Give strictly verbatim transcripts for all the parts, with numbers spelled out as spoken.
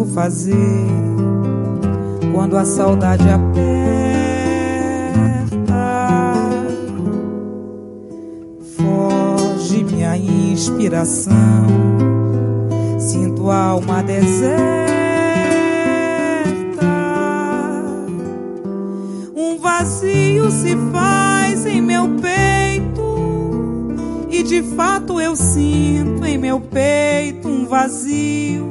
fazer quando a saudade aperta? Foge minha inspiração, sinto a alma deserta. Um vazio se faz em meu peito, e de fato eu sinto em meu peito um vazio,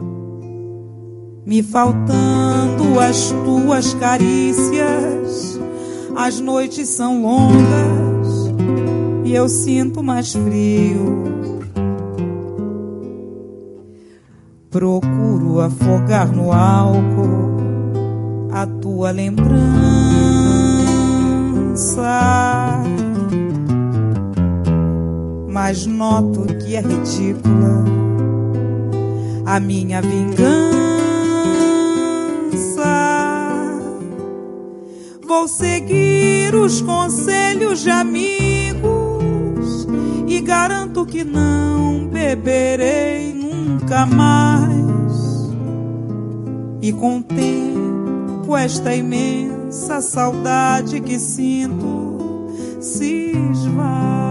me faltando as tuas carícias. As noites são longas e eu sinto mais frio. Procuro afogar no álcool a tua lembrança, mas noto que é ridícula a minha vingança. Vou seguir os conselhos de amigos e garanto que não beberei nunca mais. E contemplo esta imensa saudade que sinto se esvai.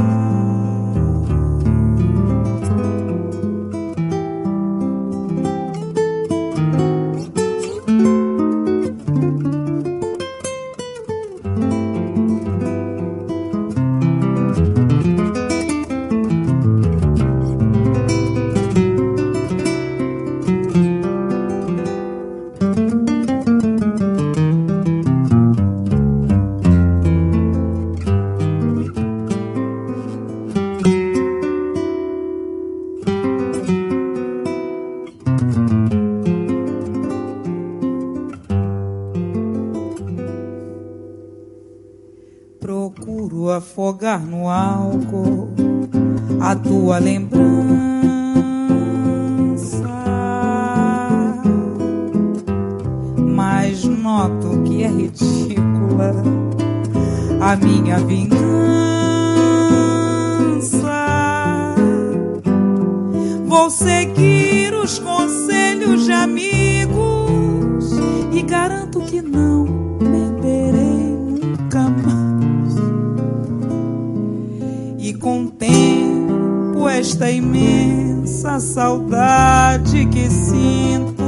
Procuro afogar no álcool a tua lembrança, mas noto que é ridícula a minha vingança. Vou seguir os conselhos de amigos e garanto que não beberei nunca mais. E contemplo esta imensa saudade que sinto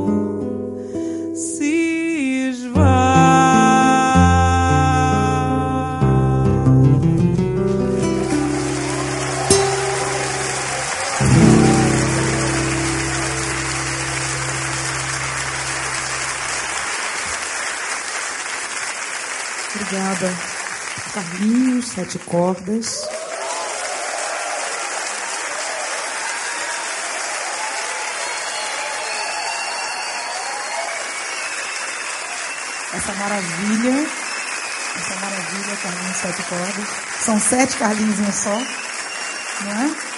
se esvai. Obrigada, Carlinhos, Sete Cordas. Essa maravilha, essa maravilha, Carlinhos, Sete Cordas. São sete Carlinhos em um só, não é?